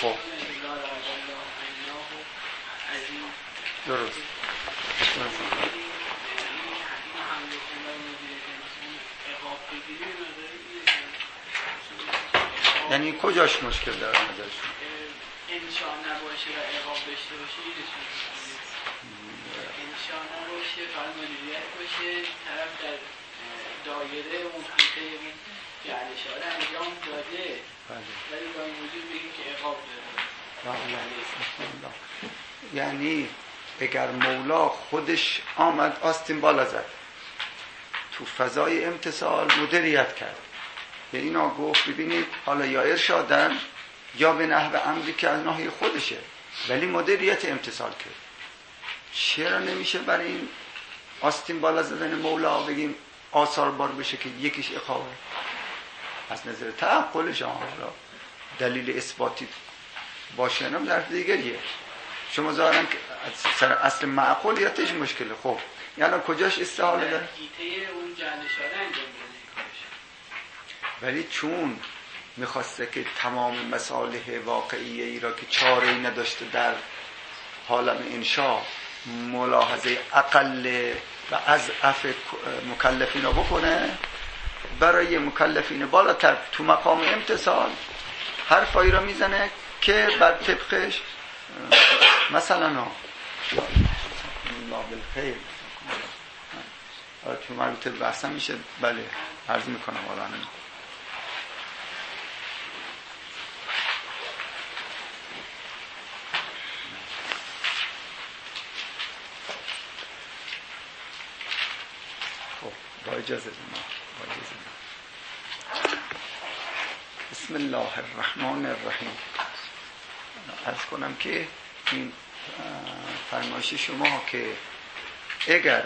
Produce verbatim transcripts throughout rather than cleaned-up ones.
خب درست یعنی کجاش مشکل داره نظرشون؟ انشاء نباشه و عقاب داشته باشه انشاء نباشه فقط مدیریت باشه طرف در دایره اون حقیقه اون جعل اشاره انجام داده ولی با این وجود بگیم که عقاب داره. یعنی اگر مولا خودش آمد آستین بالا زد تو فضای امتثال مدیریت کرد به اینا گفت ببینید حالا یا ارشادن یا به نحو امری که از ناحیه خودشه ولی مدیریت امتثال کرد، چرا نمیشه برای این آستین بالا زدن مولا بگیم آثار بار بشه که یکیش عقابه؟ از نظر تعقلش حالا دلیل اثباتی باشه نم در دیگریه. شما ظاهرا که سر اصل معقولیتش مشکله. خب یعنی کجاش استحاله داره؟ اون جانشاره انجام ولی چون میخواسته که تمام مصالح واقعی ای را که چاره ای نداشته در عالم انشا ملاحظه اقل و اضعف مکلفین رو بکنه، برای مکلفین بالاتر تو مقام امتثال حرفایی را میزنه که بر طبقش مثلا ها الله بالخیر تو مربوطه بحثم میشه. بله عرض میکنم حالا همین با اجازه ما با اجازه ما. بسم الله الرحمن الرحیم. عرض کنم که این فرمایش شما که اگر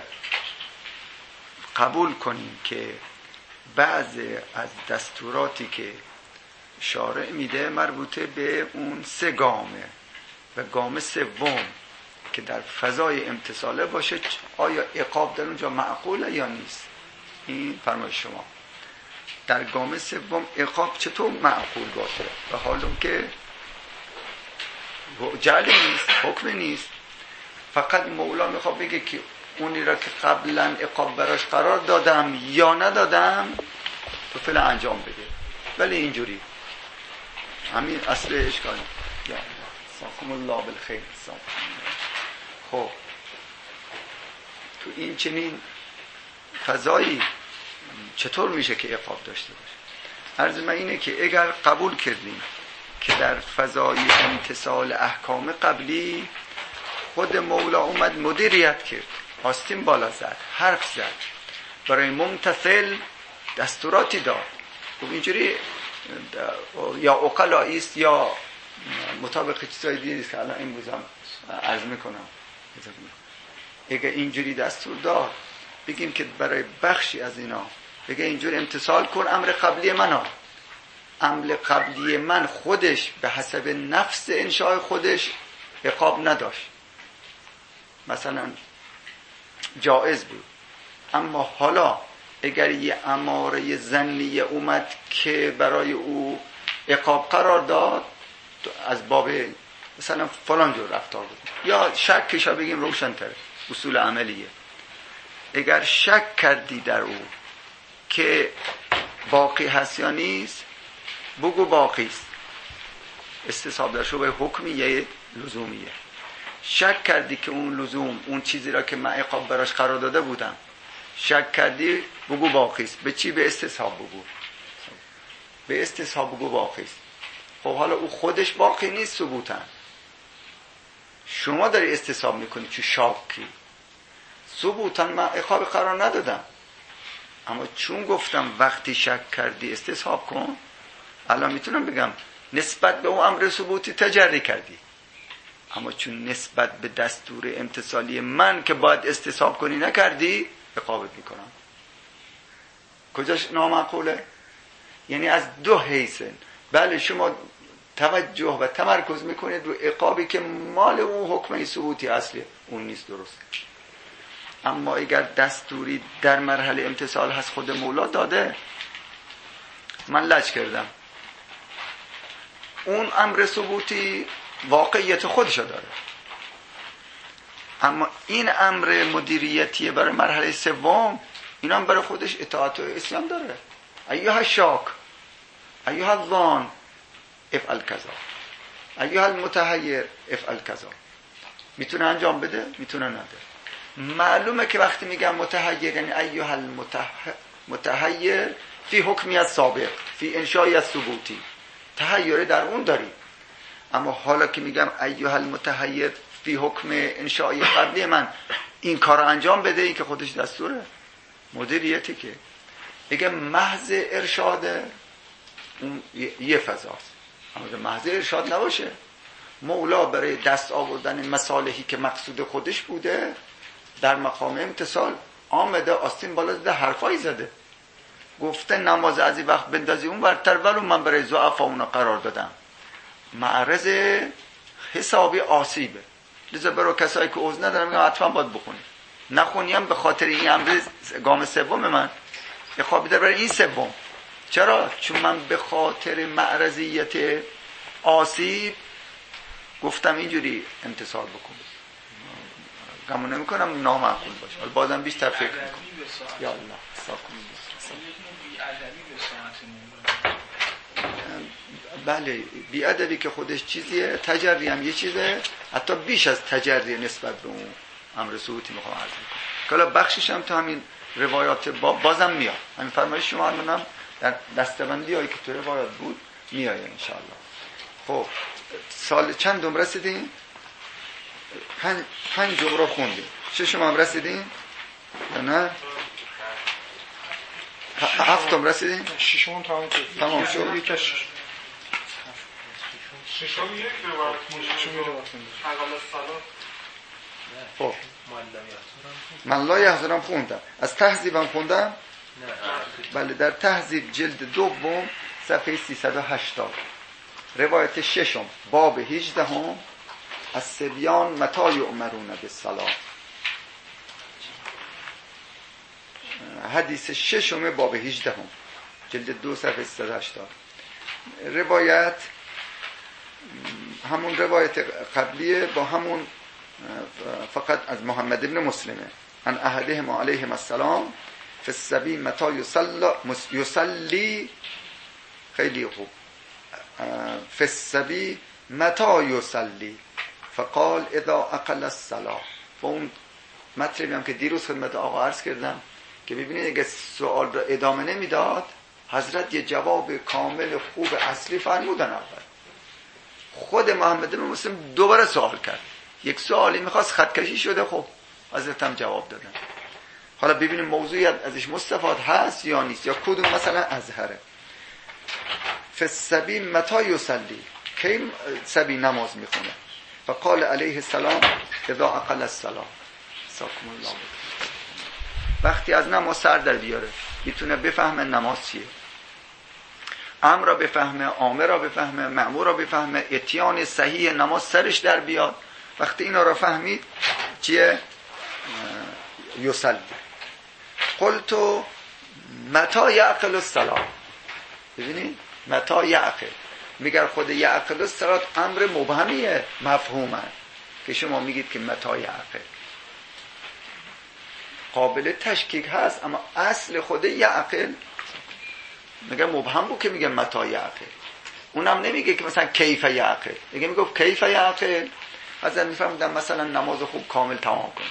قبول کنیم که بعض از دستوراتی که شارع میده مربوطه به اون سه گامه و گام سوم که در فضای امتثاله باشه، آیا عقاب در اونجا معقوله یا نیست؟ این فرمایش شما. در گام سوم عقاب چطور معقول باشه و حالون که جعلی نیست، حکم نیست، فقط مولا میخواد بگه که اونی را که قبلا عقاب براش قرار دادم یا ندادم تو فعلا انجام بده. ولی اینجوری همین اصل اشکالی. یا ساکم الله بالخیر. خب تو این چنین فضایی چطور میشه که عقاب داشته باشه؟ عرض من اینه که اگر قبول کردیم که در فضای امتثال احکام قبلی خود مولا اومد مدیریت کرد، آستین بالا زد، حرف زد، برای ممتثل دستوراتی داد، خب اینجوری یا عقلائی است یا مطابق چیزای دیگه است که الان امروز هم عرض میکنم. اگه اینجوری دستور داد بگیم که برای بخشی از اینا بگه اینجوری امتثال کن، امر قبلی من ها امر قبلی من خودش به حسب نفس انشاء خودش عقاب نداشت، مثلا جائز بود، اما حالا اگر یه اماره ظنیه اومد که برای او عقاب قرار داد از باب مثلا فلان جور رفتار بود یا شکش ها بگیم روشن تره، اصول عملیه. اگر شک کردی در او که باقی هست یا نیست بگو باقی است، استصحاب در شبه حکمیه لزومیه. شک کردی که اون لزوم اون چیزی را که من عقاب براش قرار داده بودم شک کردی بگو باقی است. به چی؟ به استصحاب بگو، به استصحاب بگو باقی است. خب حالا او خودش باقی نیست ثبوتاً، شما داری استصحاب میکنی چون شاکی. ثبوتاً من عقاب قرار ندادم، اما چون گفتم وقتی شک کردی استصحاب کن، الان میتونم بگم نسبت به اون امر ثبوتی تجری کردی، اما چون نسبت به دستور امتثالی من که باید استصحاب کنی نکردی عقابت میکنم. کجاش نامعقوله؟ یعنی از دو حیثن. بله شما توجه و تمرکز میکنید رو عقابی که مال اون حکم ثبوتی اصلی اون نیست، درست. اما اگر دستوری در مرحله امتثال هست خود مولا داده، من لج کردم اون امر ثبوتی واقعیت خودشو داره، اما این امر مدیریتی برای مرحله سوم این هم برای خودش اطاعت و اسیان داره. ایها الشاک ایها الظان افعل کذا، ایها المتحیر افعل کذا. میتونه انجام بده، میتونه نده. معلومه که وقتی میگم متحیر یعنی ایها المتحیر فی حکمی از سابق، فی انشایی از ثبوتی، تحیری در اون داری. اما حالا که میگم ایها المتحیر فی حکم انشایی قبلی من، این کار انجام بده، این که خودش دستوره مدیریتی. که اگه محض ارشاده اون یه فضاست، اما محض ارشاد نباشه، مولا برای دست آوردن مصالحی که مقصود خودش بوده در مقام امتصال آمده، آستین بالا زده، حرفایی زده، گفته نماز از این وقت بندازی اون برتر، ولو من برای ضعفا اون قرار دادم، معرض حسابی آسیبه. لذا برای کسایی که عذر ندارن میگم حتما باید بخونی، نخونیم به خاطر این امر گام سوم من خوابیده برای این سوم. چرا؟ چون من به خاطر معرضیت آسیب گفتم اینجوری امتصال بکن، گمون نمی کنم نامعقول باشه، حالا بازم بیشتر فکر میکنم. یا الله ساکن. بله بی‌ادبی که خودش چیزیه، تجری هم یه چیزه، حتی بیش از تجری نسبت به اون امر ثبوتی میخوام عرض میکنم که حالا بخشش هم تا همین روایات با بازم میاد، همین فرمایش شما هم در دستبندی هایی که تو روایات بود میاد انشاءالله. خب سال چند دوم رسیدیم؟ پنج پنج دوم رو خوندیم. ششم هم رسیدیم یا نه؟ هفتم رسیدیم؟ ششم تمام شد. تمام شد. یکش ششم یک روایت ششم یه روایت حقل الصلاة. خب من لا یحضرم خوندم، از تهذیبم خوندم. بله در تهذیب جلد دوم صفحه سیصد و هشتاد روایت ششم باب هجدهم از صبیان متی یؤمرون بالصلاة، حدیث ششم باب هجدهم جلد دو صفحه سیصد و هشتاد. روایت همون روایت قبلیه با همون، فقط از محمد ابن مسلمه. ان احدهم علیهم السلام فی السبی متی یصلی، خیلی خوب، فی السبی متی یصلی فقال اذا اقل الصلاة. با اون مطلبی هم که دیروز خدمت آقا عرض کردم که ببینید اگه سوال را ادامه نمیداد حضرت یه جواب کامل خوب اصلی فرمودن. اول خود محمد بن مسلم دوباره سوال کرد، یک سوالی میخواست خطکشی شده، خب حضرت هم جواب دادن. حالا ببینیم موضوعی ازش مستفاد هست یا نیست، یا کدوم مثلا ازهره. فالسبی متی یصلی، کی سبی نماز میخونه؟ فقال علیه السلام اذا اقل الصلاة. ساکم الله. وقتی از نماز سر در بیاره، میتونه بفهمه نماز چیه، امر را بفهمه، آمر را بفهمه، مأمور را بفهمه، اتیان صحیح نماز سرش در بیاد. وقتی اینا را فهمید چیه؟ یصلی. قلت متی یعقل الصلاة. ببینید متی یعقل، میگه خود یعقل الصلاة امر مبهمیه، مفهومه که شما میگید که متی یعقل قابل تشکیک هست، اما اصل خود یعقل میگه مبهم بود که میگه متی یعقل. اونم نمیگه که مثلا کیف یعقل، میگه میگفت کیف یعقل. حضرت میفهمیدن مثلا نماز خوب کامل تمام کنه،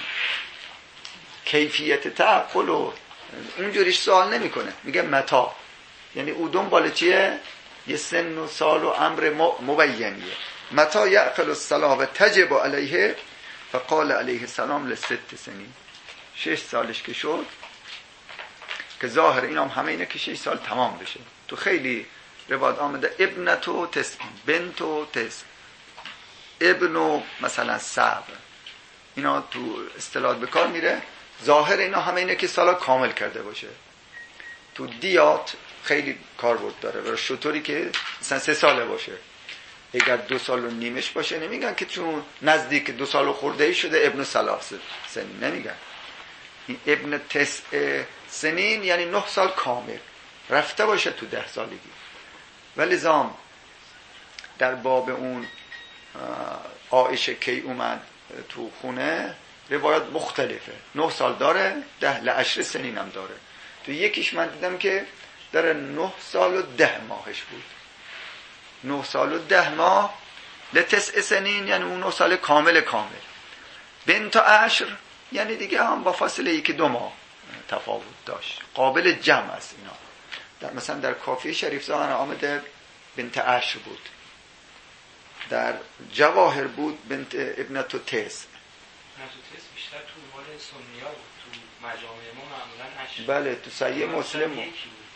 کیفیت تعقل و اونجوریش سوال نمیکنه، میگه متا، یعنی او دنبال چیه؟ یه سن و سال و امر مبینیه. متا یعقل الصلاة و تجب علیه فقال علیه السلام لست سنین. شش سالش که شد، که ظاهر این هم همه اینه که شش سال تمام بشه. تو خیلی روایت آمده ابنتو تسع، بنتو تسع، ابنو مثلا سبع، اینا تو اصطلاح به کار میره. ظاهر اینا همه اینه که سالا کامل کرده باشه. تو دیات خیلی کاربرد داره برای شطوری که مثلا سه ساله باشه. اگر دو سال و نیمش باشه نمیگن که چون نزدیک دو سال و خورده ای شده ابن ثلاث سنین، نمیگن. این ابن تسع سنین یعنی نه سال کامل رفته باشه تو ده سالگی. ولی زام در باب اون عایشه کی اومد تو خونه روایات مختلفه. نه سال داره، ده لعشر سنین هم داره. تو یکیش من دیدم که داره نه سال و ده ماهش بود. نه سال و ده ماه لتسع سنین، یعنی اون نه سال کامل کامل. بنت عشر یعنی دیگه هم با فاصله یکی دو ماه تفاوت داشت، قابل جمع است اینا. در مثلا در کافی شریف زاهن آمده بنت عشر بود، در جواهر بود بنت ابنتو تس. ابنتو تس بیشتر تو مال سنیا بود، تو مجامع ما معمولا عشر. بله تو صحیح مسلم بود.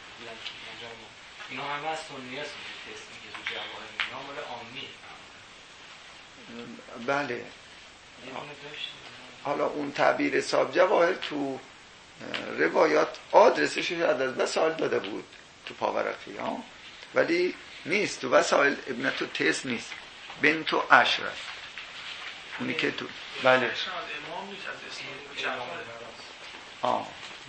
اینا همه از سنیا است که تس میگه تو جواهر، اینا مال عامی. بله. حالا اون تعبیر حساب جواهر تو روایات آدرسش شاید از وسائل داده بود تو پاورقی ها، ولی نیست تو وسائل ابنتو تس نیست، بنتو عشر است اونی که تو بله امام نیست از اسم جعفر آه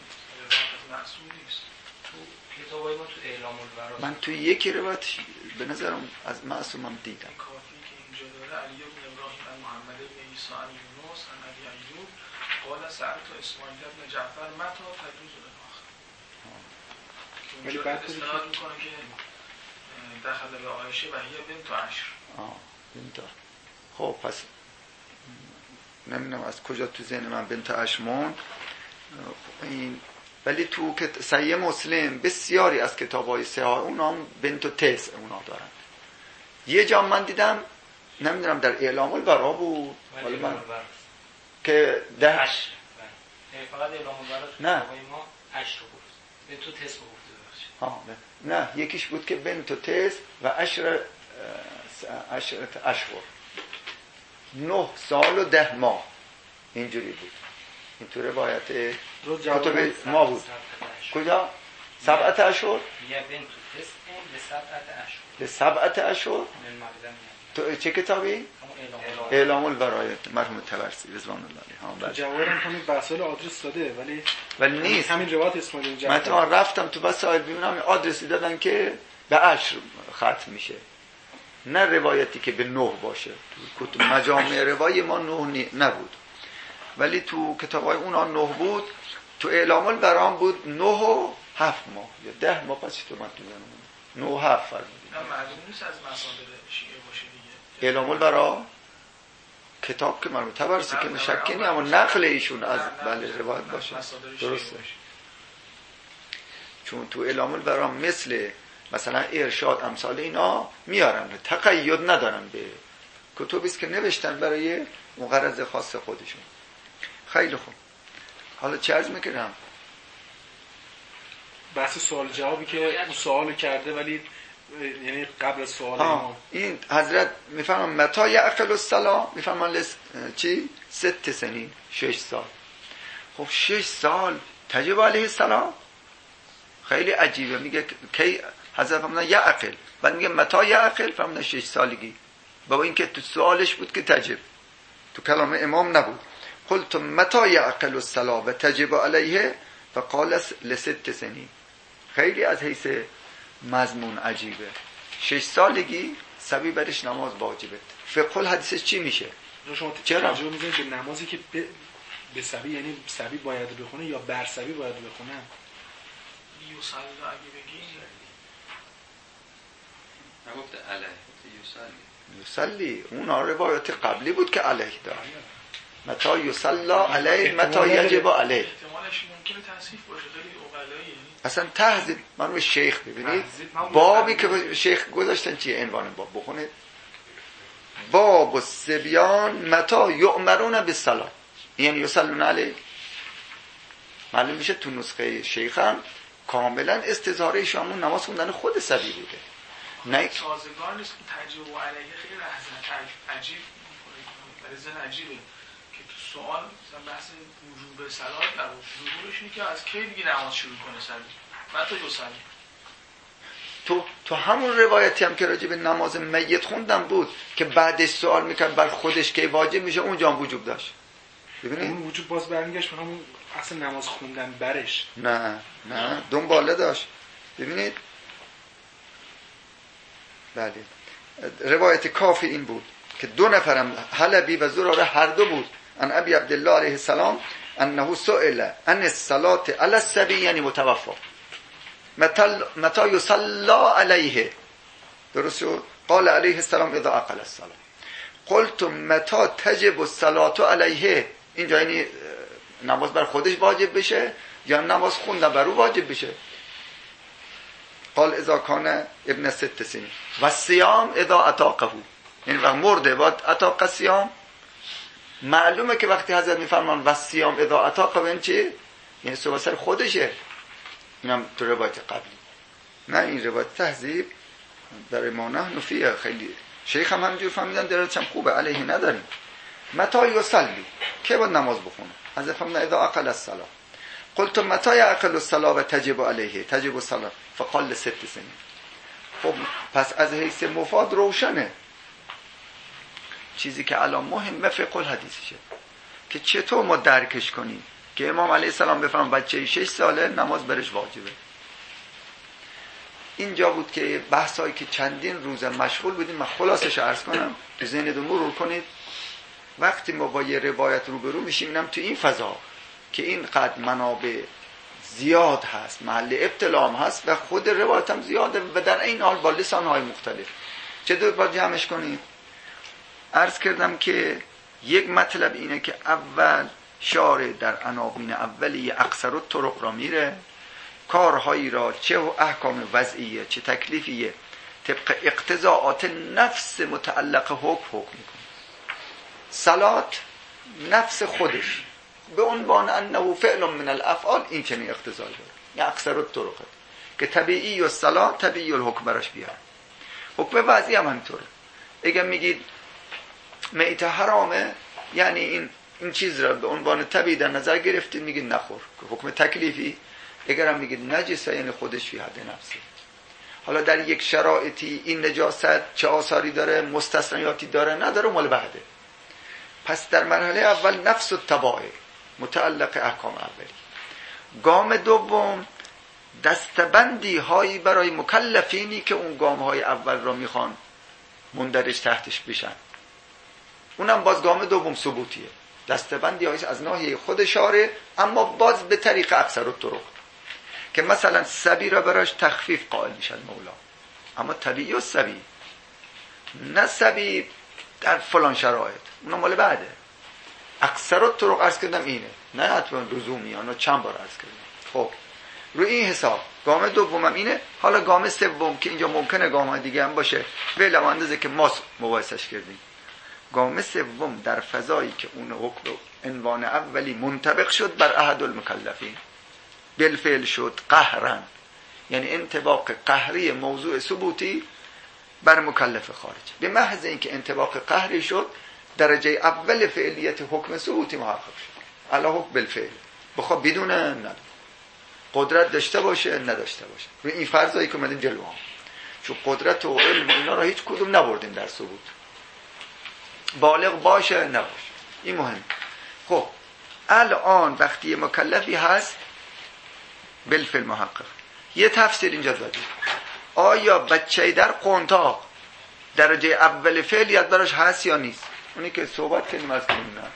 معصوم نیست. تو کتابای ما تو اعلام البراء من تو یکی روایت به نظرم از معصومم دیدم. کافی که اینجا داره علی بن ابراهیم عن محمد بن عیسی عن یونس عن علی ایوب قال سألت اسماعیل بن جعفر متى تجوز الاخر. ولی بعد استناد میکنه که دخل به عایشه و هی بنت عشر. آه بنت. خب پس نمیدونم از کجا تو ذهن من بنت عشر موند این، ولی تو که صحیح مسلم بسیاری از کتاب‌های صحاح اونا هم بنت تس اونا دارن. یه جا من دیدم نمیدونم در اعلام البراء بود ولی من که ده عشر فقط اعلام البراء تو کتابای ما عشر بود، بنت تس بود. ها نه یکیش بود که بنت تس و عشر عشرت اشهر، نه سال و ده ماه اینجوری بود. این تو روایت کتب ما بود. کجا؟ سبعت اشهر؟ یه بنت تس لسبعت اشهر. لسبعت اشهر؟ تو چه کتابی؟ اعلام البراء مرحوم طبرسی رضوان الله علیه. ها جواهرم همین وسایل آدرس داده ولی ولی نیست. همین روایت اسماعیل جعفر. من تو رفتم تو وسایل ببینم آدرسی دادن که به عشر ختم میشه، نه روایتی که به نه باشه. تو کتب مجامع روایی ما نه نبود، ولی تو کتابای اونا نه بود. تو اعلام البراء بود نه و هفت ماه یا ده ماه. پس تو من تو نه و هفت فرمودید. نه معلوم نیست از مصادر شیعه باشه دیگه. اعلام البراء کتاب که مربوط طبرسی که شکی نیست، اما نقل ایشون از بله روایت باشه درسته. چون تو اعلام البراء مثل مثلا ارشاد امثال اینا میارن، تقید ندارن به کتبی است که نوشتن برای اون غرض خاص خودشون. خیلی خوب. حالا چه عرض میکنم؟ بحث سوال جوابی که اون سوالو کرده ولی یعنی قبل از سوال ما این حضرت میفهمن متى یعقل الصلاة، میفهمن لس... چی؟ ست سنین، شش سال. خب شش سال تجب علیه الصلاة؟ خیلی عجیبه. میگه کی حضرت فرمودن یعقل، بعد میگه متى یعقل، فرمودن شش سالگی. با اینکه تو سوالش بود که تجب، تو کلام امام نبود. قلت متى یعقل الصلاة و تجب علیه فقال لست سنین. خیلی از حیث مضمون عجیبه. شش سالگی صبی برش نماز واجبه. فقه الحدیث چی میشه؟ شما چرا؟ ترجمه می‌کنید به نمازی که به به صبی، یعنی صبی باید بخونه یا بر صبی باید بخونه؟ یوسلی اگه بگی نگفته علیه، گفته یوسلی. یوسلی اونا روایت قبلی بود که علیه دار. متى یصلی علیه متى یجب علیه. احتمالش ممکنه تصحیف باشه، خیلی عقلایی. اصلا تهذیب من به شیخ ببینید بابی که شیخ گذاشتن چیه عنوان باب بخونه؟ باب الصبیان متى یؤمرون بالصلاة، یعنی یصلون علیه. معلوم میشه تو نسخه شیخ هم کاملا استظهاره شامون نماز خوندن خود صبی بوده. نه سازگار نیست که تجربه و علیه خیلی لحظه عجیب برای ذهن عجیبه که تو سوال مثلا بحث وجوب صلات در ظهورش اینه که از کی دیگه نماز شروع کنه صبی بعد تو یصلی. تو تو همون روایتی هم که راجع به نماز میت خوندم بود که بعدش سوال میکرد بر خودش که واجب میشه، اونجا هم وجوب داشت. ببینید اون وجوب باز برمیگشت به همون اصلا نماز خوندن برش. نه نه دنباله داشت. ببینید بله روایت کافی این بود که دو نفرم حلبی و زراره هر دو بود ان ابی عبدالله علیه السلام انه سئل ان الصلاه علی الصبی یعنی متوفا متى یصلی علیه، درست شد؟ قال علیه السلام اذا عقل الصلاه. قلت متى تجب الصلاه علیه، اینجا یعنی نماز بر خودش واجب بشه یا نماز خوندن بر او واجب بشه؟ قال اذا کان ابن ست سنین و صیام اذا اتاقه، یعنی وقت مرده و اتاق صیام. معلومه که وقتی حضرت میفرمان و صیام اذا اتاقه این چی؟ یعنی صبح سر خودشه. اینم تو روایت قبلی، نه این روایت تهذیب در ما نحن فیه. خیلی شیخ هم همینجور فهمیدن درست هم خوبه، علیه نداریم. متى یصلی، که باید نماز بخونه؟ حضرت فرمودن اذا عقل الصلاه. قلت متى یعقل الصلاه و تجب علیه تجب الصلاه؟ فقال ست سنین. خب پس از حیث مفاد روشنه. چیزی که الان مهمه فقه الحدیثشه که چطور ما درکش کنیم که امام علیه السلام بفرمایند بچه شش ساله نماز برش واجبه. اینجا بود که بحثایی که چندین روز مشغول بودیم، من خلاصش عرض کنم تو ذهنتون مرور کنید. وقتی ما با یه روایت روبرو میشیم اینم تو این فضا که اینقدر منابع زیاد هست، محل ابتلام هست و خود روایت هم زیاده و در این حال با لسان‌های مختلف، چطور باید جمعش کنید؟ عرض کردم که یک مطلب اینه که اول شارع در عناوین اولیه اکثر الطرق را میره، کارهایی را چه احکام وضعیه چه تکلیفیه طبق اقتضاعات نفس متعلق حکم حکم میکنه. صلات نفس خودش به عنوان انه فعل من الافعال این چنین اقتضایی داره، یا اکثر الطرق که طبیعی و صلات طبیعی الحکم براش بیاره. حکم وضعی هم همینطوره. اگه میگید میت حرامه یعنی این این چیز را به عنوان طبیعی در نظر گرفتید میگید نخور، حکم تکلیفی. اگر هم میگید نجسه یعنی خودش فی حد نفسه. حالا در یک شرایطی این نجاست چه آثاری داره، مستثنیاتی داره نداره، مال بعده. پس در مرحله اول نفس و تباعه متعلق احکام اولی. گام دوم دستبندی هایی برای مکلفینی که اون گام های اول را میخوان مندرج تحتش بشن، اونم باز گام دوم ثبوتیه. دستبندی هایی از ناحیه خود شارع اما باز به طریق اکثر الطرق که مثلا سبی را براش تخفیف قائل میشن مولا، اما طبیعی و سبی نه سبی در فلان شرایط، اونم مال بعده. اکثر الطرق عرض کردم اینه، نه حتما لزومی، اونو چند بار عرض کردم. خب روی این حساب گام دومم اینه. حالا گام سوم که اینجا ممکنه گام های دیگه هم باشه ولی اندازه که ما مباحثش کردیم، گام سوم در فضایی که اون حکم عنوان اولی منطبق شد بر احد المکلفین، بالفعل شد قهرن، یعنی انطباق قهری موضوع ثبوتی بر مکلف خارج. به محض اینکه انطباق قهری شد درجه اول فعلیت حکم ثبوتی محقق شد. علی حکم بالفعل، بخواد بدون نداره، قدرت داشته باشه نداشته باشه. روی این فرضایی که اومدیم جلو هم، چون قدرت و علم اینا را هیچ کدوم نبردیم در ثبوت، بالغ باشه نباشه، این مهم. خب الان وقتی مکلفی هست بالفعل محقق، یه تفسیر اینجا دادیم. آیا بچه در قنطاق درجه اول فعلیت براش هست یا نیست؟ اونی که صحبت کنیم از کنیم. نه،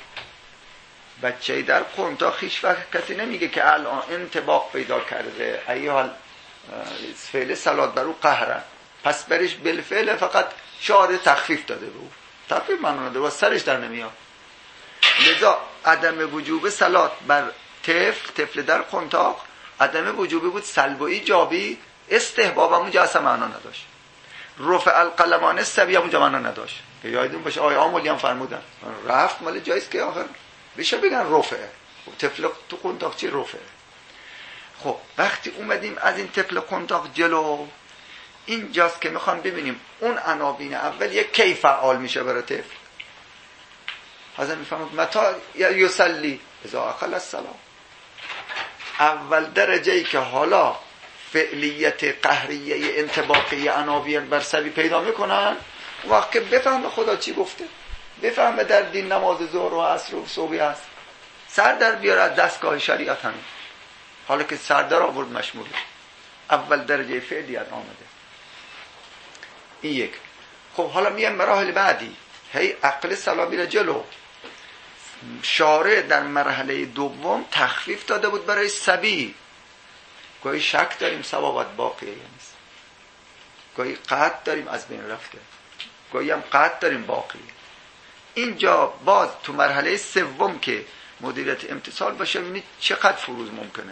بچه در قنطاق هیچ وقت کسی نمیگه که الان انطباق پیدا کرده ایال فعل صلات بر او قهرن پس برش بالفعل فقط شعار تخفیف داده به او، تخفیف معنا نداره و سرش در نمیاد. لذا عدم وجوب صلات بر طفل طفل در قنطاق عدم وجوبی بود سلب و ایجابی، استحباب هم اونجا اصلا معنا نداشت. رفع القلمان السبی هم اونجا معنا نداشت. یادتون باشه آیه آمولی هم فرمودن رفت مال جایست که آخر بشه بگن رفعه. طفل تو قنطاق چی رفعه؟ خب وقتی اومدیم از این طفل قنطاق جلو، اینجاست که میخوام ببینیم اون عناوین اول یک کی فعال میشه برای طفل. حضرت میفهمد متا یصلی اذا عقل الصلاه. اول درجه ای که حالا فعلیت قهریه انطباقی عناوین بر سبی پیدا میکنن، وقت که بفهمه خدا چی گفته، بفهمه در دین نماز ظهر و عصر و صبح هست، سر در بیاره از دستگاه شریعت همین. حالا که سر در آورد مشموله، اول درجه فعلیت آمده. این یک. خب حالا میام مراحل بعدی، هی عقل صلاح میره جلو. شارع در مرحله دوم تخفیف داده بود برای صبی. گاهی شک داریم ثوابت باقیه یا نیست، گاهی قطع داریم از بین رفته، گاهی هم قطع داریم باقیه. اینجا باز تو مرحله سوم که مدیریت امتصال باشه ببینید چقدر فروز ممکنه.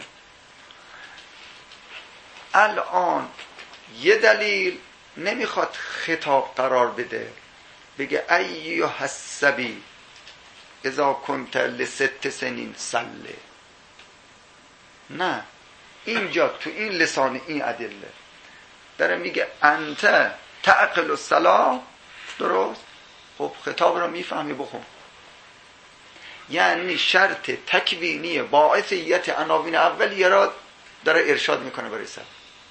الان یه دلیل نمیخواد خطاب قرار بده، بگه ایها الصبی اذا کنت لست سنین صله. نه، اینجا تو این لسان این ادله داره میگه انت تعقل الصلاة. درست؟ خب خطاب رو میفهمی، بخون. یعنی شرط تکوینی باعثیت عناوین اولیه را داره ارشاد میکنه برای سب.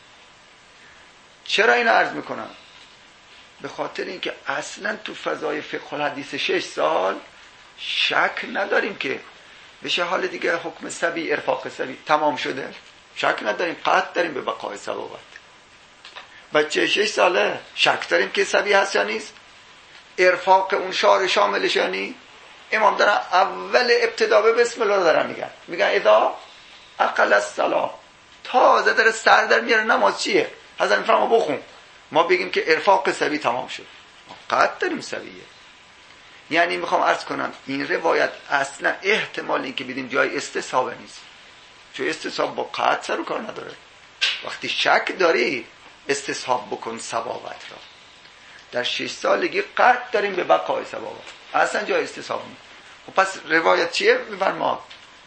چرا اینو عرض میکنم؟ به خاطر اینکه اصلا تو فضای فقه الحدیث شش سال شک نداریم که بشه حال دیگه حکم صبی ارفاق صبی تمام شده، شک نداریم، قطع داریم به بقای ثوابت. بچه شش ساله شک داریم که صبی هست یا نیست، ارفاق اون شار شاملش یا نیست. امام دارن اول ابتدا به بسم الله دارن میگن میگن اذا اقل الصلاه، تازه داره سر در میاره نماز چیه، حضرت میفرما بخون، ما بگیم که ارفاق صبی تمام شد، قطع داریم صبیه. یعنی میخوام عرض کنم این روایت اصلا احتمال این که بدیم جای استصحابه نیست، چون استصحاب با قطع سر و کار نداره. وقتی شک داری استصحاب بکن ثوابت را. در شش سالگی قطع داریم به بقای ثوابت، اصلا جای استصحاب نیست. خب پس روایت چیه؟ میفرما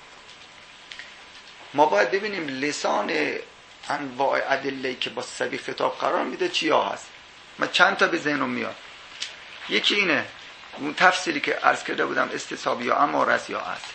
ما باید ببینیم لسان انواع ادله‌ای که با صبی خطاب قرار میده چیا هست. من چند تا به ذهنم میاد. یکی اینه، اون تفسیری که عرض کرده بودم استصحاب یا اماره است یا اصل.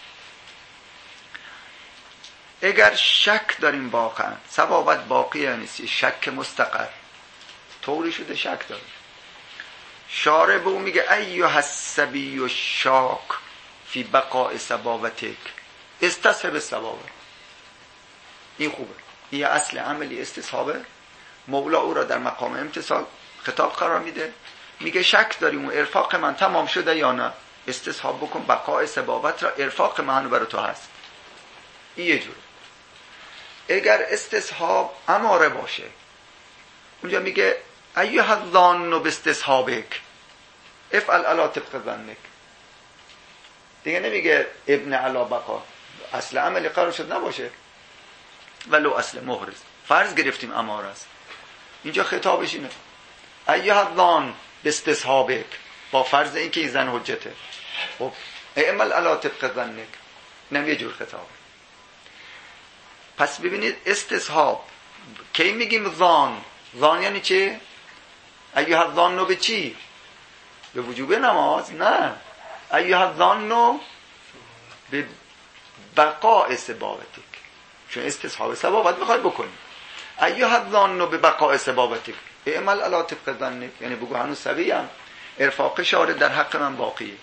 اگر شک داریم واقعا ثوابت باقیه نیست، شک مستقر طوری شده شک داریم، شارع به اون میگه ایها الصبی الشاک فی بقاء ثوابتک استصحب الثواب. این خوبه، این اصل عملی استصحابه. مولا او را در مقام امتصال خطاب قرار میده، میگه شک داریم اون ارفاق من تمام شده یا نه، استصحاب بکن بقاء ثوابت را، ارفاق من برای تو هست. این یه جور. اگر استصحاب اماره باشه اونجا میگه ایها الظان باستصحابک افعل علی طبق ظنک. دیگه نمیگه ابن علی بقا، اصل عملی قرار شد نباشه ولو اصل محرز، فرض گرفتیم اماره است. اینجا خطابش اینه ایها الظان باستصحابک، با فرض اینکه این زن حجته. خب اعمل علی طبق ظنک، اینم یه جور خطابه. پس ببینید استصحاب کی میگیم ظان؟ ظان یعنی چه؟ ایها الظان به چی؟ به وجوب نماز؟ نه، ایها الظان به بقاء ثوابتک، چون استصحاب ثوابت میخواد بکنی. ایها الظان به بقاء ثوابتک اعمل علی طبق ظنک، یعنی بگو هنوز صبیم، ارفاق شارع در حق من باقیه.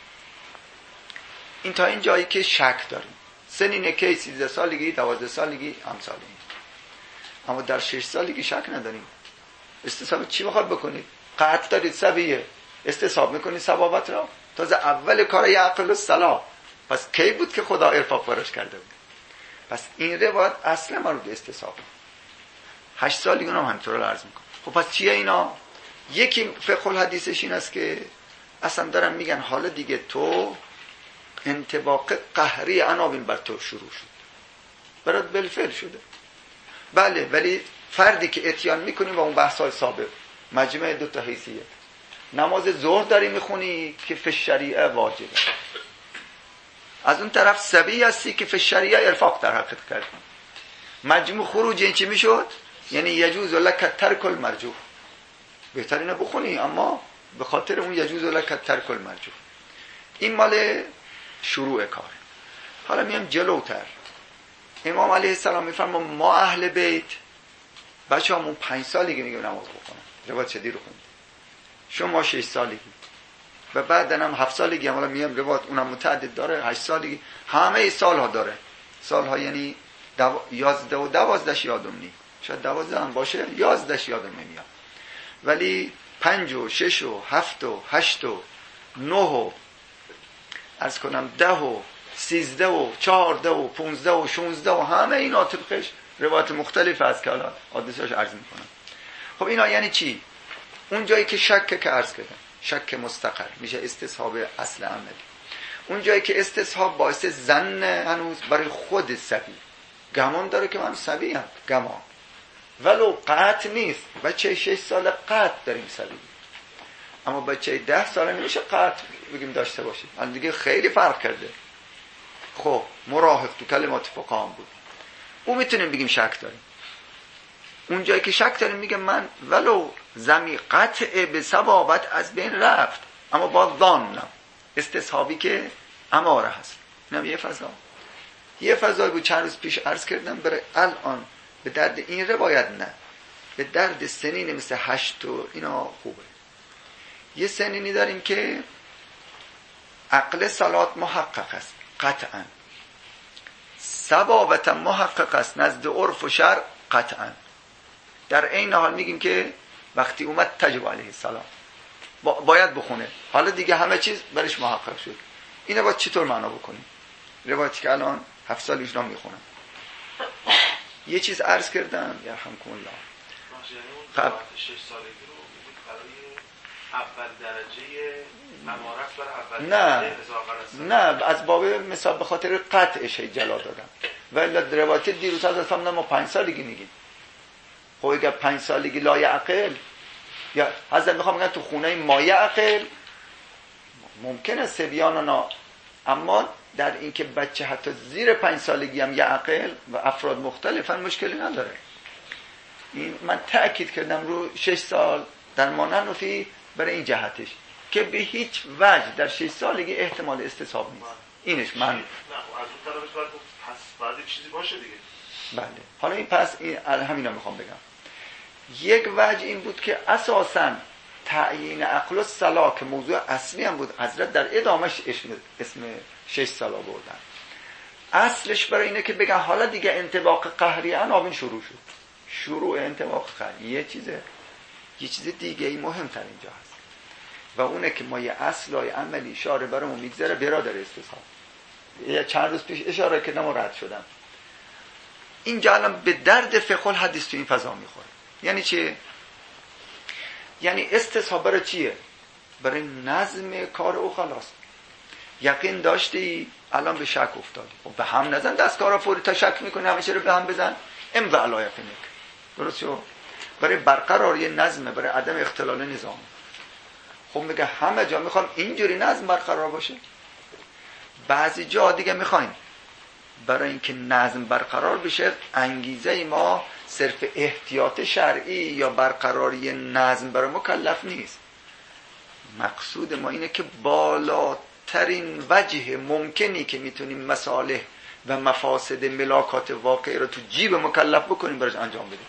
این تا این جایی که شک داریم. سنینه که سیزده سالگی، دوازده سالگی، همسالی. اما در شش سالگی شک نداریم. استصحاب چی میخواد بکنید؟ قطع دارید صبیه، استصحاب میکنید ثوابت را. تازه اول کار یعقل الصلاة. پس کی بود که خدا ارفاق براش کرده بود؟ پس این روایت اصلا مربوط به استصحاب. هشت سالگی هم همینطور رو عرض میکنم. خب پس چیه اینا؟ یکی فقه الحدیثش این است که اصلا دارن میگن حالا دیگه تو انطباق قهری عناوین بر تو شروع شد، برات بالفعل شده. بله، ولی فردی که اتیان میکنی با اون بحث‌های سابق، مجمع دو تا حیثیت، نماز ظهر داری میخونی که فی الشریعه واجبه، از اون طرف صبی هستی که فی الشریعه ارفاق در حقت کرد. مجموع خروج این چی میشد؟ یعنی یجوز لک ترک المرجوح، بهترینه بخونی اما به خاطر اون یجوز لک ترک المرجوح. این مال شروع کار. حالا میام جلوتر. امام علیه السلام میفرما ما اهل بیت بچه همون پنج سالگی میگه نماز بخونن، روایت شدی رو خوند، شما شش سالگی و بعدن هم هفت سالگی هم. حالا میام روایت اونم متعدد داره، هشت سالگی، همه سالها داره. سالها یعنی دو... یازده و دوازدهش یادم نی، شاید دوازده هم باشه، یازدهش یادم نمیاد، ولی پنج و شش و هفت و هشت و نه و عرض کنم ده و سیزده و چهارده و پونزده و شونزده و همه اینا طبقش روایت مختلف از که الان حادثه‌اش عرض میکنم. خب اینا یعنی چی؟ اون جایی که شک که عرض کردم، شک مستقر میشه استصحاب اصل عملی. اون جایی که استصحاب باعث ظن هنوز برای خود صبی، گمان داره که من صبی هم، گمان ولو قطع نیست. بچه شش ساله قطع داریم صبی، اما بچه ده ساله نمیشه قطع بگیم داشته باشیم، الان دیگه خیلی فرق کرده. خب مراهق تو کلمات فقهام بود، او میتونیم بگیم شک داریم. اون جایی که شک داریم میگه من ولو زمی قطع به ثبابت از بین رفت، اما با ظانم استصحابی که اماره هست. اینم یه فضا. یه فضایی بود چند روز پیش عرض کردم، برای الان به درد این روایت نه، به درد سنین مثل هشت و اینا خوبه. یه سنینی داریم که عقل صلات محقق است قطعا، ثبابت محقق است نزد عرف و شرع قطعا. در این حال میگیم که وقتی اومد تجب علیه السلام با باید بخونه، حالا دیگه همه چیز برش محقق شد. اینو باید چطور معنا بکنیم؟ روایتی که الان هفت سال ایشنا میخونم. یه چیز عرض کردم یرحمکم الله، خب شش سالگی رو برای اول درجه امارت برای اول نه نه از باب مثال به خاطر قطعش جلا دادم. ولی روایت دیروز از اصلا ما پنج سالگی میگیم. خب اگر پنج سالگی لای عقل، یا حضرت میخوام بگم تو خونه مایه عقل ممکنه سبیانانا، اما در این که بچه حتی زیر پنج سالگی هم یه عقل و افراد مختلفن مشکلی نداره. این من تأکید کردم رو شش سال در ماننفی برای این جهتش که به هیچ وجه در شش سالگی احتمال استصحاب نیست. اینش من نه از اون طرفش باید پس بعد چیزی باشه دیگه. بله حالا این پس این همینا میخوام بگم. یک وجه این بود که اساساً تعیین عقل و صلاح که موضوع اصلی هم بود، حضرت در ادامش اسم, اسم شش سالا بردن. اصلش برای اینه که بگن حالا دیگه انطباق قهری عناوین شروع شد. شروع انطباق قهری یه چیزه، یه چیز دیگه ای مهمتر اینجا هست و اونه که ما یه اصلای عملی اشاره برامون میگذره برادر استصحاب. یه چند روز پیش اشاره کردم و رد شدم. اینجا الان به درد فقه الحدیث تو این فضا میخوره. یعنی چی؟ یعنی استصحاب برای چیه؟ برای نظم کار او خلاص. یقین داشتی الان به شک افتادی، خب به هم نزن دستکارا فوری تا شک میکنی همه چی رو به هم بزن ام و علا یقینک. درست شو؟ برای برقراری نظم، برای عدم اختلال نظام. خب میگه همه جا میخوام اینجوری نظم برقرار باشه، بعضی جا دیگه میخوایم برای اینکه نظم برقرار بشه انگیزه ما صرف احتیاط شرعی یا برقراری نظم برای مکلف نیست. مقصود ما اینه که بالاترین وجه ممکنی که میتونیم مصالح و مفاسد ملاکات واقعی رو تو جیب مکلف بکنیم براش انجام بدیم.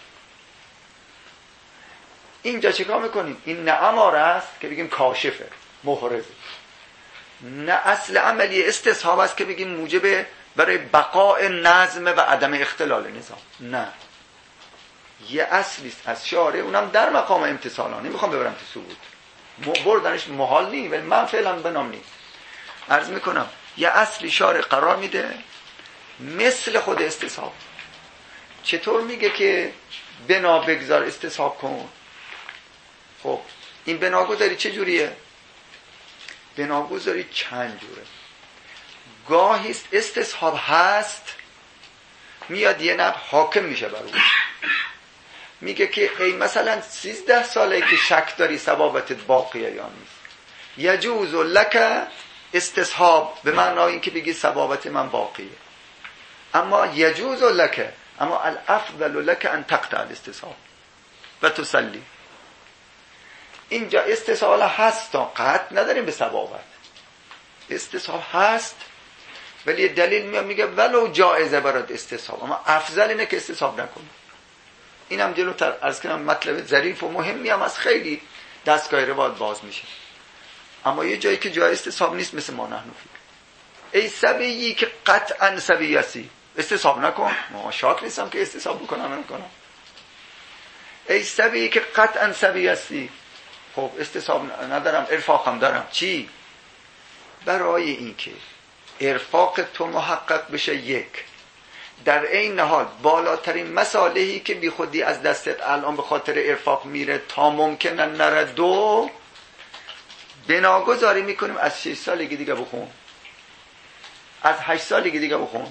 اینجا چیکار میکنیم؟ این نه اماره است که بگیم کاشفه محرزه، نه اصل عملی استصحاب است که بگیم موجب برای بقاء نظم و عدم اختلال نظام. نه، یه اصلیست از شارع، اونم در مقام امتثالانه. نمیخوام ببرم تو ثبوت، بردنش محال نیست ولی من فعلا بنام نیست. عرض میکنم یه اصلی شارع قرار میده مثل خود استصحاب. چطور میگه که بنا بگذار استصحاب کن؟ خب این بناگذاری چه جوریه؟ بناگذاری چند جوره. گاهی استصحاب هست میاد یه نب حاکم میشه بر اون، میگه که ای مثلا سیزده ساله که شک داری ثبابتت باقیه یا نیست، یجوز لک استصحاب به معنای این که بگی ثبابت من باقیه، اما یجوز لک، اما الافضل لک ان تقطع الاستصحاب و تصلی. اینجا استصحاب هست تا قطع نداریم به ثبابت، استصحاب هست ولی دلیل میاد میگه ولو جایزه برات استصحاب، اما افضل اینه که استصحاب نکنی. اینم جلوتر عرض کنم مطلب ظریف و مهمی هم از خیلی دستگاه روایت باز میشه. اما یه جایی که جای استصحاب نیست مثل ما نحنفی، ای سبیی که قطعا سبیی هستی استصحاب نکن، ما شاک نیستم که استصحاب بکنم نکنم. ای سبیی که قطعا سبیی هستی خب استصحاب ندارم، ارفاق هم دارم. چی؟ برای اینکه ارفاق تو محقق بشه، یک، در این حال بالاترین مصالحی که بی خودی از دستت الان به خاطر ارفاق میره تا ممکنه نره، دو، بناگذاری میکنیم از شش سالگی دیگه بخون، از هشت سالگی دیگه بخون.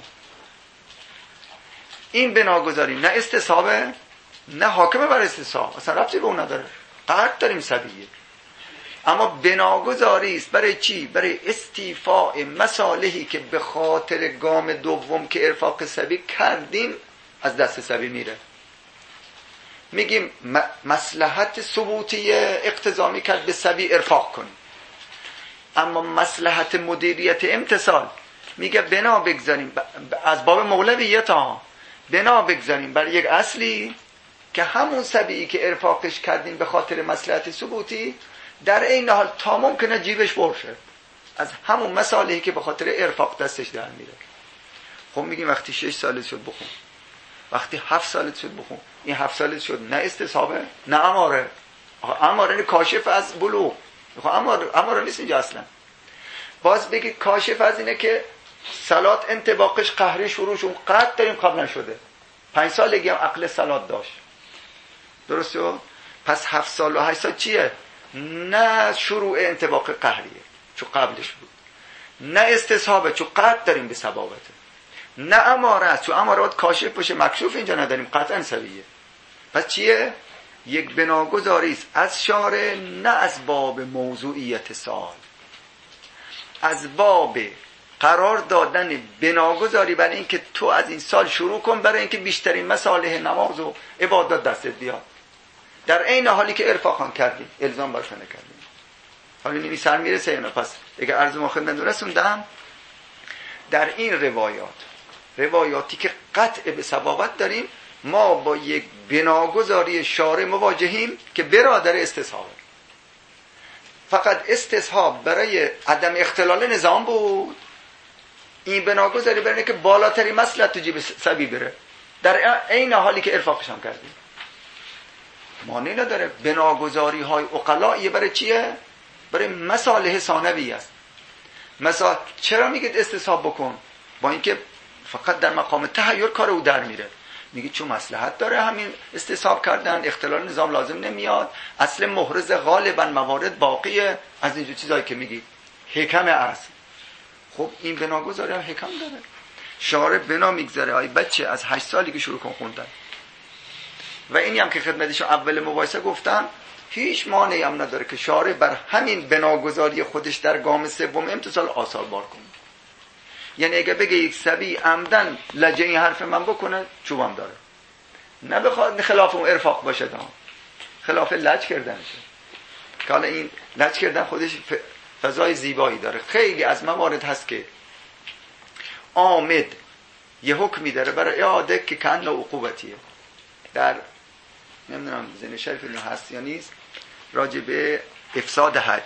این بناگذاری نه استصحابه نه حاکمه بر استصحاب، اصلا ربطی به اون نداره، قطع داریم سبیه. اما بناگذاری است برای چی؟ برای استیفاء مصالحی که به خاطر گام دوم که ارفاق سبی کردیم از دست سبی میره. میگیم مصلحت ثبوتی اقتضا میکرد به سبی ارفاق کنیم، اما مصلحت مدیریت امتصال میگه بنا بگذاریم از باب مولویت ها، بنا بگذاریم بر یک اصلی که همون سبیی که ارفاقش کردیم به خاطر مصلحت ثبوتی در این حال تا ممکنه جیبش برشه از همون مصالحی که به خاطر ارفاق دستش در میره. خب میگیم وقتی شش سالت شد بخون، وقتی هفت سالت شد بخون. این هفت سالت شد نه استصحابه نه اماره. اماره کاشف از بلوغ، اماره اماره نیست اینجا اصلا. باز بگید کاشف از اینه که صلات انطباقش قهری شروع شد، قطع داریم قبلا شده، پنج سالگی هم عقل صلات داشت، درسته؟ پس هفت سال و هشت سال چیه؟ نه شروع انطباق قهریه چون قبلش بود، نه استصحابه چون قطع داریم به ثبابته، نه اماره است چون اماره باید کاشف باشه، مکشوف اینجا نداریم، قطعا سویه. پس چیه؟ یک بناگذاری است از شارع، نه از باب موضوعیت سال، از باب قرار دادن بناگذاری برای اینکه تو از این سال شروع کن برای اینکه بیشترین مصالح نماز و عبادت دستت بیاد، در عین حالی که ارفاقان کردیم، الزام برش نکردیم. حالا نمی سر میرسه اینا. پس اگه عرض ما خدمت رسوندم، در این روایات، روایاتی که قطع به ثبابت داریم، ما با یک بناگذاری شارع مواجهیم که برادر استصحابه. فقط استصحاب برای عدم اختلال نظام بود، این بناگذاری برای اینکه بالاتری مصلحت تو جیب سبی بره، در عین حالی که ارفاقش هم کردیم. معنی نداره. بناگذاری های عقلایی برای چیه؟ برای مصالح ثانوی است. مثلا چرا میگید استصحاب بکن؟ با اینکه فقط در مقام تحیر کار او در میره. میگید چون مصلحت داره همین استصحاب کردن، اختلال نظام لازم نمیاد، اصل محرز غالبا موارد باقیه، از اینجور چیزایی که میگید حکم اصل. خب این بناگذاری هم حکم داره. شارع بنا میگذاره ای بچه از هشت سالی که شروع کن خوندن، و اینی هم که خدمتشون اول مباحثه گفتم، هیچ مانعی هم نداره که شارع بر همین بناگذاری خودش در گام سوم امتصال آثار بار کنه. یعنی اگه بگه یک سبی عمدن لجه این حرف من بکنه، چوبم داره، نه بخواد خلاف اون ارفاق باشه، دا خلاف لج کردنشه. که حالا این لج کردن خودش فضای زیبایی داره. خیلی از موارد هست که عامد یه حکمی داره برای اعاده که کن عقوبتیه. در نمیدونم زین شریف اینو هست یا نیست، راجع به افساد حج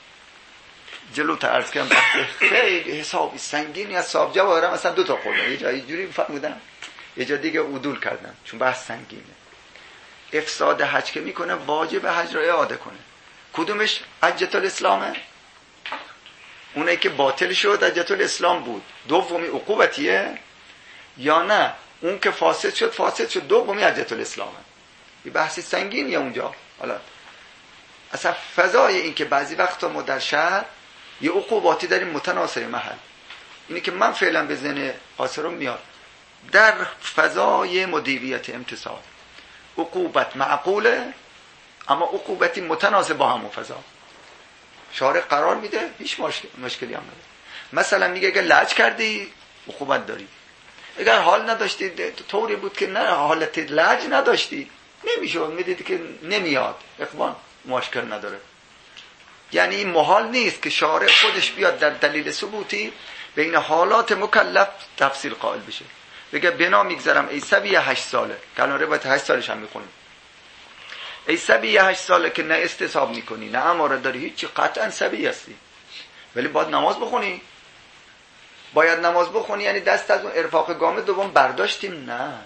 جلو تا عرض کردم، خیلی حسابی سنگینی از صاحب جواهرم اصلا دو تا خوردن، یه جایی جوری فهمیدم، یه جا دیگه عدول کردن، چون بحث سنگینه. افساد حج که میکنه واجب حج را اعاده کنه. کدومش حجت الاسلامه؟ اونایی که باطل شد حجت الاسلام بود، دومی عقوبتیه، یا نه اون که فاسد شد فاسد شد دومی حجت الاسلامه؟ یه بحثی سنگینیه اونجا. حالا اصلا فضای این که بعضی وقتا ما در شهر یه عقوباتی داریم متناسب محل، اینی که من فعلا به ذهن حاصرم میاد، در فضای مدیریت امتصال عقوبت معقوله، اما عقوبتی متناسب با همون فضا شارع قرار میده، هیچ مشکلی هم نداره. مثلا میگه اگر لج کردی عقوبت داری، اگر حال نداشتی طوری بود که نه حالت لج نداشتی نمیشد، میدیدی که نمیاد، اخوان مشکل نداره. یعنی این محال نیست که شارع خودش بیاد در دلیل ثبوتی بین حالات مکلف تفصیل قائل بشه، بگه بنا میگذارم ای سبی هشت ساله، که الان روایت هشت سالش هم میخونیم، ای سبی هشت ساله که نه استصحاب میکنی نه اماره داری، هیچی، قطعا سبی هستی، ولی باید نماز بخونی. باید نماز بخونی یعنی دست از اون ارفاق گام دوم برداشتیم؟ نه،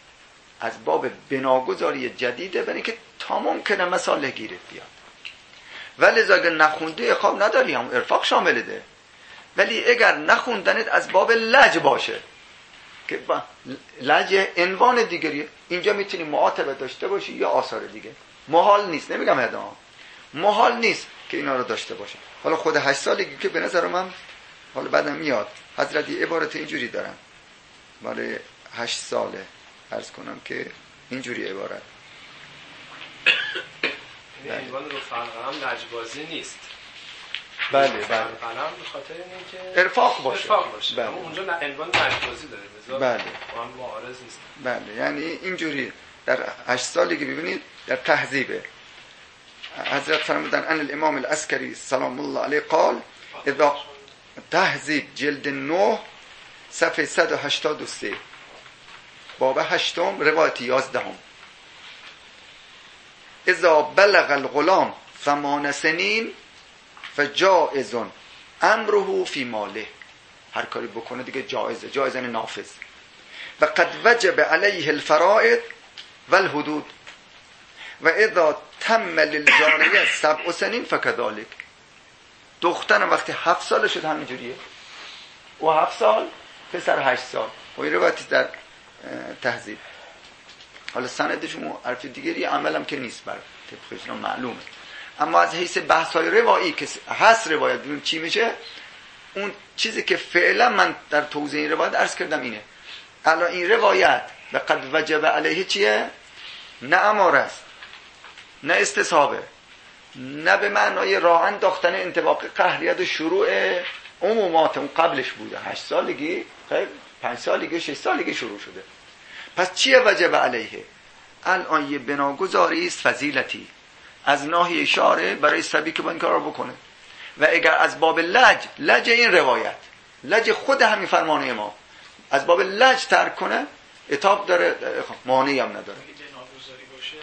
از باب بناگذاری جدیده، برای اینکه تا ممکنه مصالح گیرت بیاد. ولی اگه نخوندی عقاب نداری، هم ارفاق شامل ده. ولی اگر نخوندنت از باب لج باشه که لج عنوان دیگریه، اینجا میتونی معاتبه داشته باشی یا آثار دیگه. محال نیست، نمیگم ادام، محال نیست که اینا رو داشته باشه. حالا خود هشت سالگی که به نظر من حالا بعدم میاد حضرت یه عبارت اینجوری دارن مال هشت ساله، عرض کنم که اینجوری عبارت این عنوان رو فلقلم لجبازی نیست. بله بله، قلم به خاطر اینکه ارفاق باشه، ارفاق باشه. بله. اونجا عنوان لجبازی داره، بذار بله. با هم معارض نیست. بله، یعنی اینجوری در هشت سالگی ببینید در تهذیبه حضرت فرمودن ان الامام العسکری سلام الله علیه قال اذا تهذیب جلد نه صفحه صد و هشتاد و سه باب هشتم روایت یازدهم اذا بلغ الغلام ثمان سنین فجائز امره فی ماله، هر کاری بکنه دیگه جایزه، جایزه نافذ. و قد وجب علیه الفرائض والحدود و اذا تم للجاریه سبع سنین فکذالک. دخترم وقتی هفت سال شد همینجوریه، و هفت سال پسر هشت سال. و این روایتی در تهذیب. حالا سندش حرف دیگری عملم که نیست، بر طبقش معلومه، اما از حیث بحث‌های روایی که هست روایت ببینیم چی میشه. اون چیزی که فعلا من در توضیح این روایت عرض کردم اینه، الان این روایت و قد وجب علیه چیه؟ نه اماره است، نه استصحابه، نه به معنای راه انداختن انطباق قهریت و شروع عمومات اون قبلش بوده. هشت سالگی، پنج سالگی، شش سالگی شروع شده. پس چیه وجب علیه؟ الان یه بناگذاری است فضیلتی از ناحیه اشاره برای صبی که با این کار رو بکنه. و اگر از باب لج، لج این روایت، لج خود همین فرمان ما، از باب لج ترک کنه عتاب داره، مانعی هم نداره. اگه بناگذاری باشه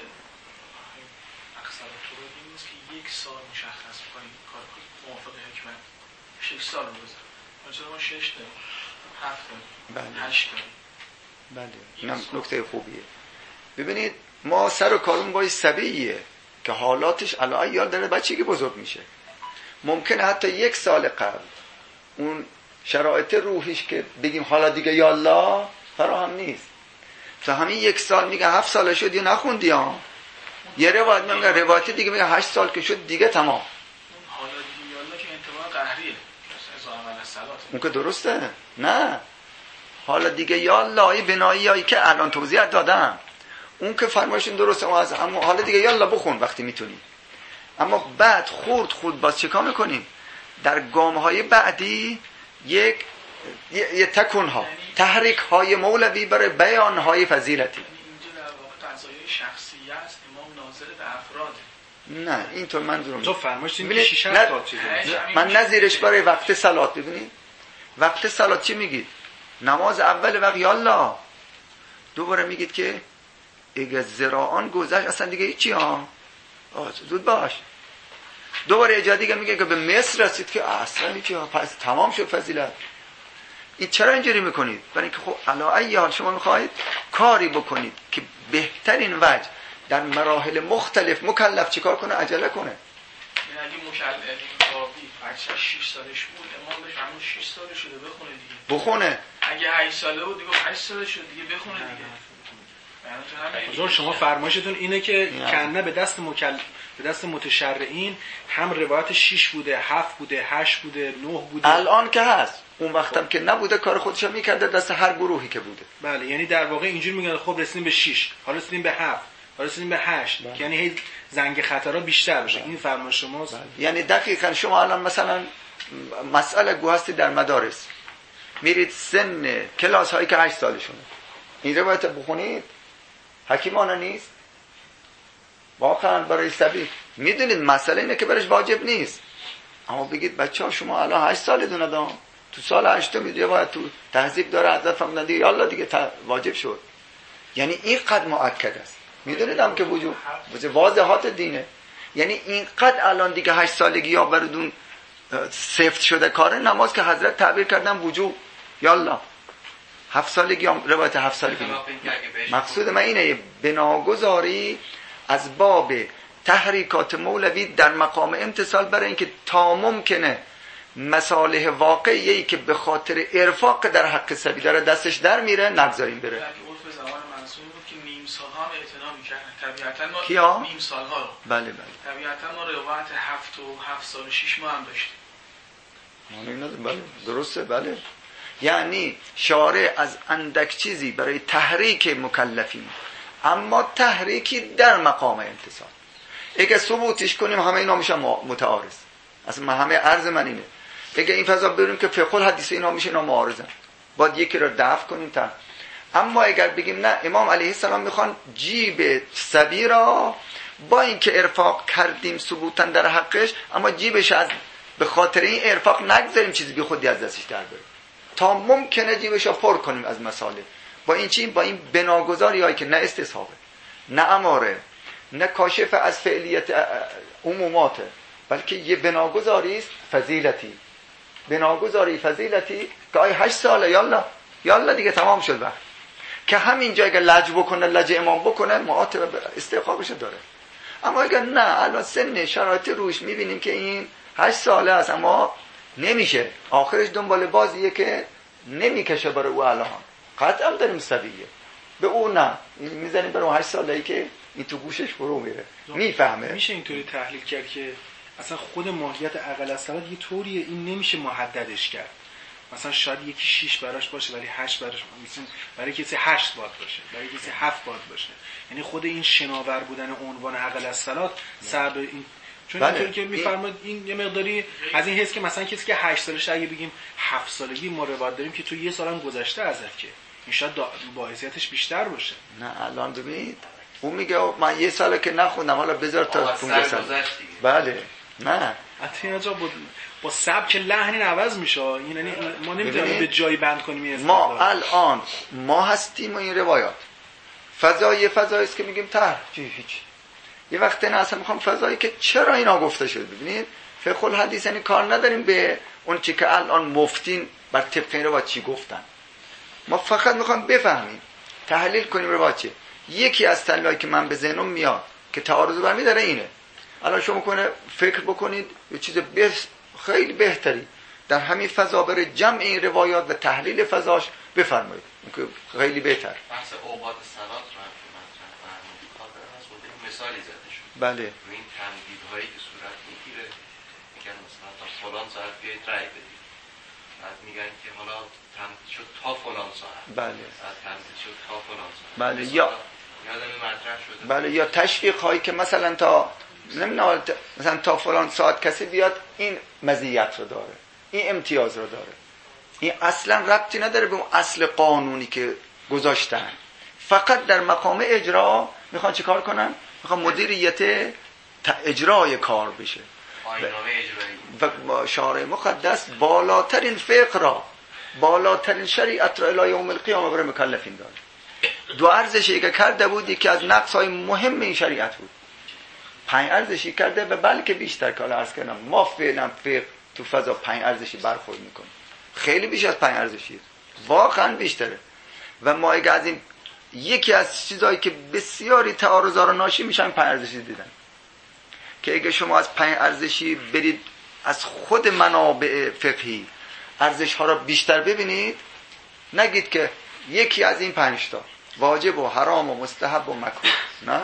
اکثر طرق این نیست که یک سال مشخص کنیم کار کنیم موافق حکمت شش سال رو بزن. مثلا ما شش داریم، هفت داریم، هشت داریم. بله، اینم نکته خوبیه. ببینید ما سر و کارون با سبیه که حالاتش علاوه یاد داره بچگی بزرگ میشه. ممکنه حتی یک سال قبل اون شرایط روحیش که بگیم حالا دیگه یالله فراهم نیست. تا همین یک سال میگه هفت سال شد یا نخوندی ها، یه روایت میگه روایت دیگه میگه هشت سال که شد دیگه تمام. حالا دیگه یالله که انتباه قهریه، از اول صلات اون که درسته. نه، حالا دیگه یالله ای بنایی هایی که الان توضیح دادم اون که فرمایشون درسته، اما از اما حالا دیگه یالله بخون وقتی میتونی. اما بعد خورد خورد باز چیکار میکنیم؟ در گامهای بعدی یک یه, یه تکونها تحریک های مولوی برای بیان های فضیلتی. اینجا در واقع قضایای شخصیه است، امام ناظر به افراد. نه اینطور منظورم تو فرمایش این ببینید، شش نه، تا چیزه. من نظیرش برای وقت صلات. ببینید وقت صلات چی میگید؟ نماز اول وقت یالله. دوباره میگید که اگه زراعان گذشت اصلا دیگه هیچی ها، زود باش. دوباره اجازه دیگه میگه که به مصر رسید که اصلا هیچی ها، پس تمام شد فضیلت. این چرا اینجوری میکنید؟ برای اینکه خب علاوه حال شما میخواهید کاری بکنید که بهترین وجه در مراحل مختلف مکلف چیکار کنه؟ عجله کنه. یعنی اگه مکلف قاضی بچه شش سالش بود، امام بهش همون شش سالش شده بخونه دیگه. بخونه. اگه هشت ساله بود دیگه هشت سالش شد دیگه بخونه دیگه. حضور شما فرمایشتون اینه که کنه به دست مکل به دست متشرعین هم روایت شش بوده، هفت بوده، هشت بوده، نه بوده. الان که هست، اون وقتم که نبوده کار خودش میکرده دست هر گروهی که بوده. بله، یعنی در واقع اینجوری میگن خب رسیدیم به شش، حالا رسیدیم به هفت، حالا رسیدیم به هشت، یعنی هی زنگ خطرها بیشتر بشه. این فرمایش شماست. یعنی دقیقاً شما الان مثلا مسئله گو هستی در مدارس، میرید سن کلاس هایی که هشت سالشونه این روایت بخونید، حکیمانه نیست واقعا برای سبی. میدونید مسئله اینه که برش واجب نیست، اما بگید بچه ها شما الان هشت سال دونه دام، تو سال هشتم میدونید باید تو تهذیب داره حضرت فرمودن دیگه یالا دیگه واجب شد. یعنی این قد مؤکد است. میدونید هم که وجود واضحات دینه. یعنی این قد الان دیگه هشت سالگی یا بردون سفت شده کاره نماز که حضرت تعبیر کردن وجوب یالا. هفت سالگی هم روایت هفت سالگی. مقصود من اینه بناگذاری از باب تحریکات مولوی در مقام امتصال برای اینکه تا ممکنه مصالح واقعی که به خاطر ارفاق در حق سبی داره دستش در میره نگذاریم بره. در عرف زمان منصور بود که نیم سالها هم اعتنا می‌کردن. طبیعتاً ما کیا؟ نیم سالها رو. بله بله. طبیعتاً ما روایت هفت و هفت سال و شش ماه هم داشتیم. بله درسته بله. یعنی شارع از اندک چیزی برای تحریک مکلفین، اما تحریکی در مقام امتصال. اگه ثبوتش کنیم همه اینا میشن متعارض. اصلا همه عرض من اینه، اگه این فضا بریم که فقه الحدیث اینا میشه اینا معارضن، باید یکی رو دفع کنیم تا. اما اگر بگیم نه امام علیه السلام میخوان جیب سبی را با اینکه ارفاق کردیم ثبوتا در حقش، اما جیبش از به خاطر این ارفاق نگذاریم چیزی بی خودی از دستش در بره، تا ممکنه جیبش رو پر کنیم از مسائل. با این چی؟ با این بناگذاری هایی که نه استصحابه، نه اماره، نه کاشف از فعلیت عموماته، بلکه یه بناگذاری است فضیلتی، بناگذاری فضیلتی که آی هشت ساله یالا یالا دیگه تمام شد وقت، که همین جا اگه لج بکنه لج امام بکنه معاتب استحقاقش داره. اما اگر نه الان سن شرایط روش میبینیم که این هشت ساله است اما نمیشه، آخرش دنبال بازیه که نمیکشه برای او الان، قطعا داریم سبیه به او نه میزنیم برای اون هشت ساله‌ای که این تو گوشش فرو میره میفهمه. میشه اینطوری تحلیل کرد که اصلا خود ماهیت اقل از صلات یه طوریه این نمیشه محددش کرد، مثلا شاید یکی شیش براش باشه ولی هشت براش میسیم، برای کسی هشت باد باشه، برای کسی هفت باد باشه. یعنی خود این شناور بودن عنوان اقل از صلات سبب این، چون بله. اینطوری که میفرماد این یه مقداری از این حس که مثلا کسی که هشت سالشه اگه بگیم هفت سالگی ما روایت داریم که تو یه سالم گذشته ازت که این شاید باعثیتش بیشتر باشه. نه الان ببینید اون میگه من یه ساله که نخوندم حالا بذار تا پونزده سال. بله نه حتی اینجا با با سبک لحنی عوض میشه، یعنی ما نمیتونیم به جایی بند کنیم این ما الان ما هستیم و این روایات فضای فضایی است که میگیم ته هیچ، یه وقت نه اصلا میخوام فضایی که چرا اینا گفته شد. ببینید فقه الحدیث یعنی کار نداریم به اون چی که الان مفتین بر طبق این روایت چی گفتن، ما فقط میخوام بفهمیم تحلیل کنیم روایت چی. یکی از تحلیلایی که من به ذهنم میاد که تعارض برمی داره اینه، الان شما کنه فکر بکنید یه چیز بس خیلی بهتری در همین فضا بره جمع این روایات و تحلیل فضاش بفرمایید که خیلی بهتر. بحث اوقات صلات رو هم که مطرح فرمودید خاطر هست بود مثالی زده شد. بله. این تمدیدهایی که صورت میگیره میگن مثلا تا فلان ساعت بیایید رأی بدید، بعد میگن که حالا تمدید شد تا فلان ساعت. بله. بعد تمدید شد تا فلان ساعت. بله یا یادم مطرح شده. بله یا تشویق هایی که مثلا تا نمیدونم مثلا تا فلان ساعت کسی بیاد این مزیت رو داره، این امتیاز رو داره. این اصلا ربطی نداره به اون اصل قانونی که گذاشتن، فقط در مقام اجرا میخوان چه کار کنن؟ میخوان مدیریت اجرای کار بشه آیین‌نامه اجرایی و شارع مقدس بالاترین فقه را بالاترین شریعت را الی یوم القیامه برای مکلفین داره. دو ارزشی که کرده بود یکی از نقص‌های مهم این شریعت بود، پنج ارزشی کرده و بلکه بیشتر که حالا عرض کردم ما فعلا فقه تو فضا پنج ارزشی برخورد میکنیم، خیلی بیش از پنج ارزشی واقعا بیشتره. و ما اگه از این یکی از چیزایی که بسیاری تعارضا رو ناشی میشن پنج ارزشی دیدن، که اگه شما از پنج ارزشی برید از خود منابع فقهی ارزش ها رو بیشتر ببینید، نگید که یکی از این پنج تا واجب و حرام و مستحب و مکروه، نه،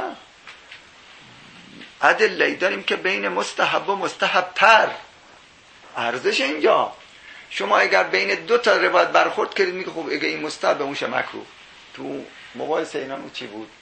ادله داریم که بین مستحب و مستحب تر ارزش اینجا. شما اگر بین دو تا روایت برخورد کردید میگه خب اگه این مستحب اونشه مکروه. تو مباحث اینا چی بود؟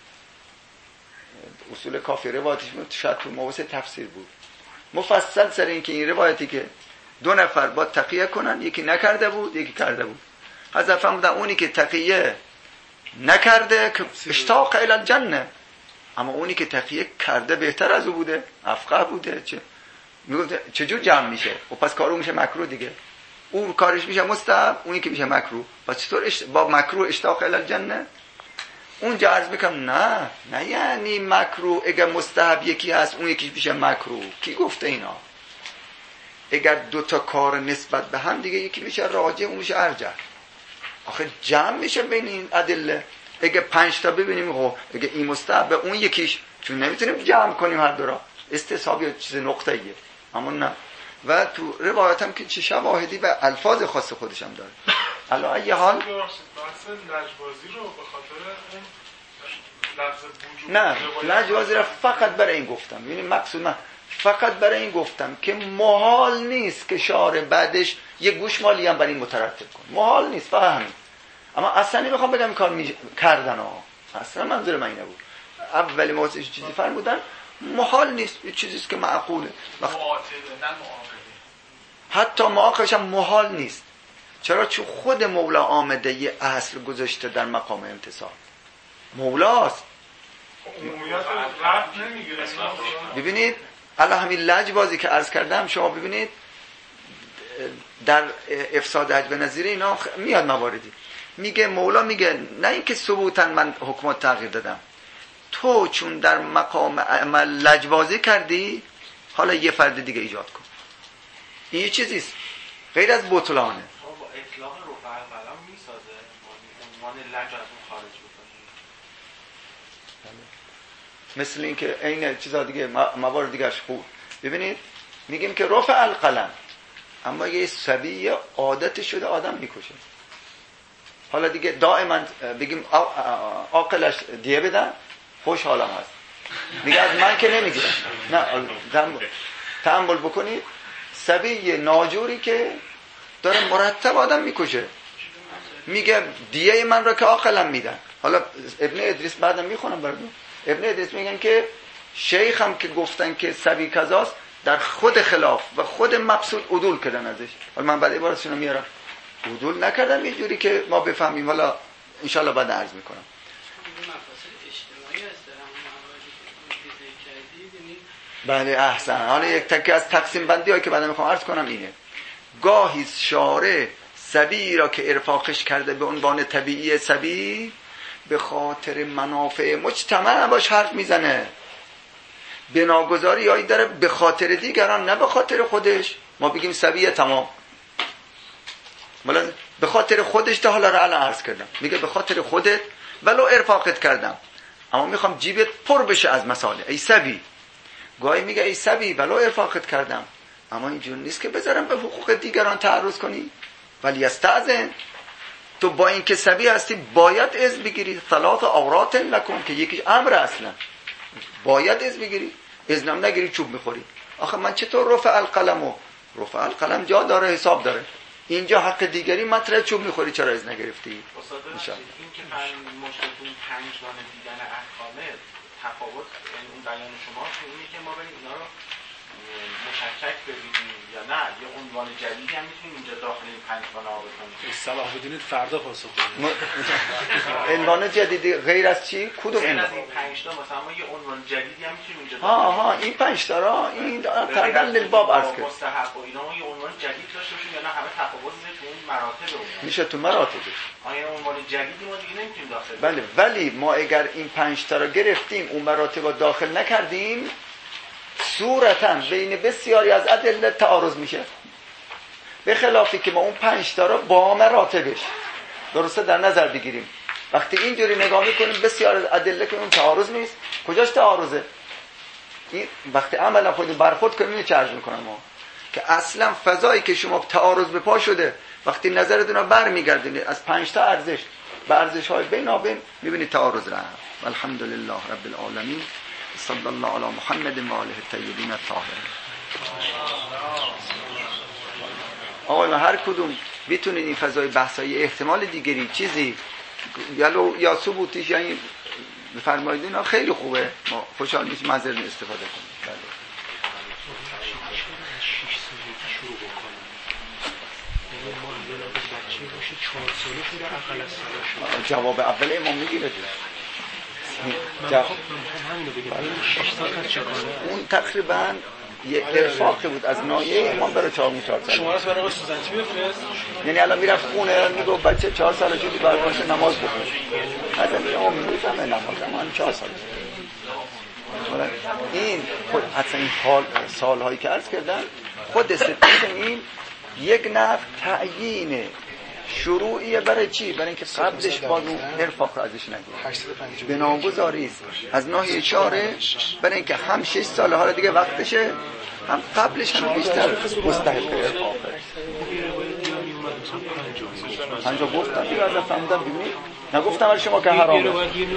اصول کافی روایتش بود، شاید تو مباحث تفسیر بود مفصل سر این که این روایتی که دو نفر با تقیه کنن، یکی نکرده بود یکی کرده بود، حضرت فرمودن اونی که تقیه نکرده که اشتاق الی الجنه، اما اونی که تقیه کرده بهتر از او بوده، افقه بوده. چه میگه چجور جمع میشه؟ و پس کارو میشه مکروه دیگه، اون کارش میشه مستحب، اونی که میشه مکروه. پس چطور اشت... با مکروه اشتاق الی الجنه؟ اونجا عرض میکنم نه نه یعنی مکروه اگر مستحب یکی هست اون یکی میشه مکروه. کی گفته اینا؟ اگر دو تا کار نسبت به هم دیگه یکی میشه راجع اون میشه ارجح. آخه جمع میشه بین این ادله. اگه پنج تا ببینیم خب اگه این مستحب اون یکیش، چون نمیتونیم جمع کنیم هر دو را، استصحاب یا چیز نقطه‌ایه، اما نه. و تو روایت هم که چه شواهدی و الفاظ خاص خودش هم داره. علی ای حال بحث لجبازی رو به خاطر اون لفظ وجود نه، لجبازی رو فقط برای این گفتم، ببینید مقصود من فقط برای این گفتم که محال نیست که شارع بعدش یه گوشمالی هم برای این مترتب کنه، محال نیست، فقط همین. اما اصلا نمیخوام بگم کار می... کردن ها، اصلا منظور من اینه بود. اولی موضوعش چیزی فرمودن محال نیست، یه چیزیست که معقوله. وقت... معاطده نه معاقده. حتی معاقش هم محال نیست. چرا؟ چون خود مولا آمده یه اصل گذاشته در مقام امتصال. مولاست. عمومیت رفت نمیگیره. ببینید الان همین لجبازی که عرض کردم شما ببینید در افساد حج به نظیره اینا میاد مواردی میگه مولا میگه نه اینکه ثبوتا من حکمات تغییر دادم، تو چون در مقام عمل لجبازی کردی حالا یه فرد دیگه ایجاد کن. این یه چیزیست غیر از بطلانه. با اطلاق رفع القلم میسازه عنوان لج از اون خارج بکنه. مثل این که این چیزا دیگه موارد دیگهش خوب. ببینید میگیم که رفع القلم، اما یه صبی عادت شده آدم میکشه. حالا دیگه دائما بگیم عاقلش دیه بدن خوشحالم هست دیگه از من که نمیگیرم. نه تأمل بکنید صبی ناجوری که داره مرتب آدم میکشه میگه دیه من را که عاقلم میدن. حالا ابن ادریس بعدم میخونم براتون، ابن ادریس میگن که شیخ هم که گفتن که صبی کذاست در خود خلاف و خود مبسوط عدول کردن ازش. حالا من بعد عبارتشون رو میارم، عدول نکردم یه جوری که ما بفهمیم. حالا انشالله بعد عرض میکنم. بله احسن. حالا یک تکه از تقسیم بندی هایی که بعد میخوام عرض کنم اینه. گاهی شارع صبی را که ارفاقش کرده به عنوان طبیعی صبی به خاطر منافع مجتمع باش حرف میزنه، بناگذاری هایی داره به خاطر دیگران نه به خاطر خودش. ما بگیم صبی تمام، ولی به خاطر خودش ده. حالا را الان عرض کردم میگه به خاطر خودت ولو ارفاقت کردم، اما میخوام جیبت پر بشه از مسائل. ای صبی، گاهی میگه ای صبی ولو ارفاقت کردم، اما اینجور نیست که بذارم به حقوق دیگران تعرض کنی. ولی استأذن، تو با اینکه صبی هستی باید اذن بگیری. ثلاث عورات لکم که یکیش امر اصلا باید اذن بگیری، اذنم نگیری چوب میخوری. آخه من چطور رفع القلمو؟ رفع القلم جا داره، حساب داره. اینجا حق دیگری مطرح چوب میخوری، چرا اذن نگرفتی؟ استاد این که مشکلتون پنج دانه دیدن احکامه تفاوت، یعنی اون بیان شما اینه که ما بریم اینا رو مشکک ببینیم یا نه یه عنوان جدیدی هم میتونیم اینجا داخل این پنج دانه ها بکنیم؟ صلاح بدونید فردا پاسخ بدید. عنوان جدیدی غیر از چی؟ کدوم عنوان؟ از این پنج تا مثلا ما یه عنوان جدیدی هم میتونیم اینجا ها ها این پنج تا را این تقریبا للباب عرض کرد. مستحب و اینا یه عنوان جدید داشته باشیم یا نه همه تفاوت تو اون مراتب اون میشه تو مراتبش. آیا عنوان جدیدی ما دیگه نمیتونیم داخل؟ بله، ولی ما اگر این پنج تا را گرفتیم اون مراتب رو داخل نکردیم صورتاً بین بسیاری از ادله تعارض میشه، به خلافی که ما اون پنج تا را با مراتبش درسته در نظر بگیریم. وقتی اینجوری نگاه میکنیم بسیار از ادله که اون تعارض نیست، کجاش تعارضه؟ این وقتی عملا خود برخورد کنیم چه عرض میکنم ما که اصلا فضایی که شما تعارض به پا شده وقتی نظرتون رو برمیگردونید از پنج تا ارزش به ارزش های بینابین میبینید تعارض رفت. الحمدلله رب العالمین، صلی الله علی محمد و آله الطیبین الطاهرین. آقای ما هر کدوم بتونید این فضای بحثای احتمال دیگری چیزی یا یا ثبوتیش یعنی بفرمایید اینا خیلی خوبه، ما خوشحال میشیم از این استفاده کنیم. بله. جواب اول امام میگیره جواب همینو بگم شش سال از چه کاره اون تقریبا یه ارفاقی بود از نایه امام برای چهار چهار سال. شما راست برای آقای سوزنچی بفرست. یعنی الان میرفت خونه میگه بچه چهار سال شدی برای باشه نماز بخون. حضرت امام میفهمه نماز من چهار سال. این خود حتی این حال سالهایی که عرض کردم خود استدلال این یک نفر تعیین شروعیه برای چی؟ برای اینکه قبلش باز اون ارفاق ازش نگیره. به نامگذاری است از ناحیه چاره، برای اینکه هم شش سال حالا دیگه وقتشه، هم قبلش هم بیشتر مستحق ارفاقه. همجا گفتم دیگه از فهمیدم ببینید، نگفتم ولی شما که حرامه.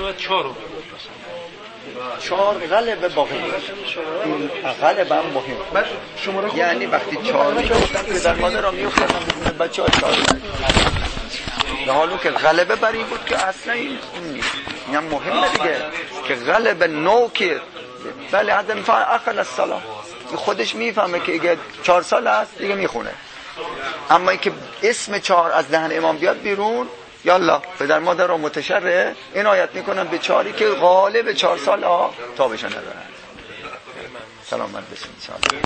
چهار غلبه باقی این غلبه هم مهم. یعنی وقتی چهار میگفتم که در مادر را میفتم ببینید بچه ها چهار در حالو که غلبه بر این بود که اصلا این نیست. این هم مهمه دیگه که غلبه نو که بله حد میفهم اقل از سلام خودش میفهمه که اگه چهار سال هست دیگه میخونه. اما اینکه اسم چهار از دهن امام بیاد بیرون، یالا پدر مادر رو متشرع عنایت میکنن به چهاری که غالب چهار سال ها تابشون ندارن. سلامت بشین.